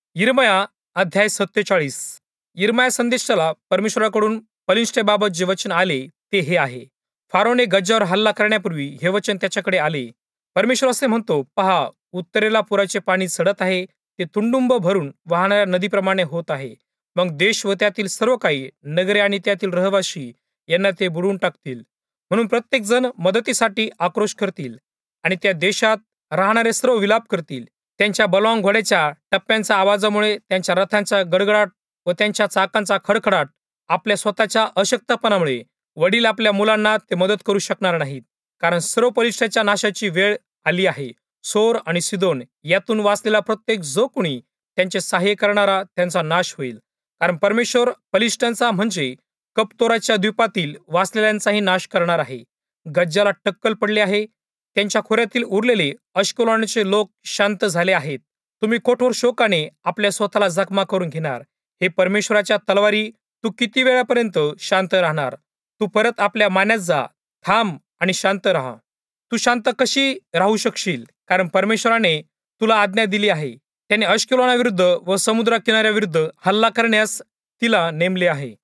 यिर्मया अध्याय 47. यिर्मया संदेशाला परमेश्वराकडून बलिष्ठतेबाबत जे वचन आले ते हे आहे. फारोने गज्जावर हल्ला करण्यापूर्वी हे वचन त्याच्याकडे आले. परमेश्वर असे म्हणतो, पहा, उत्तरेला पुराचे पाणी चढत आहे, ते तुडुंब भरून वाहणाऱ्या नदीप्रमाणे होत आहे. मग देश व त्यातील सर्व काही, नगरे आणि त्यातील रहिवासी यांना ते बुडवून टाकतील. म्हणून प्रत्येक जण मदतीसाठी आक्रोश करतील आणि त्या देशात राहणारे सर्व विलाप करतील. त्यांच्या बलवान घोड्याच्या टप्प्यांच्या आवाजामुळे, त्यांच्या रथांचा गडगडाट व त्यांच्या चाकांचा खडखडाट, आपल्या स्वतःच्या अशक्तपणामुळे वडील आपल्या मुलांना ते मदत करू शकणार नाहीत. कारण सर्व पलिष्ठाच्या नाशाची वेळ आली आहे. सोर आणि सिदोन यातून वाचलेला प्रत्येक जो कोणी त्यांचे सहाय्य करणारा त्यांचा नाश होईल. कारण परमेश्वर पलिष्ठांचा म्हणजे कप्तोराच्या द्वीपातील वाचलेल्यांचाही नाश करणार आहे. गज्जाला टक्कल पडले आहे. त्यांच्या खोऱ्यातील उरलेले अश्कलोनाचे लोक शांत झाले आहेत. तुम्ही कठोर शोकाने आपल्या स्वतःला जखमा करून घेणार. हे परमेश्वराच्या तलवारी, तू किती वेळापर्यंत शांत राहणार? तू परत आपल्या मान्यात जा, थांब आणि शांत राहा. तू शांत कशी राहू शकशील? कारण परमेश्वराने तुला आज्ञा दिली आहे. त्याने अश्कलोनाविरुद्ध व समुद्र किनाऱ्याविरुद्ध हल्ला करण्यास तिला नेमले आहे.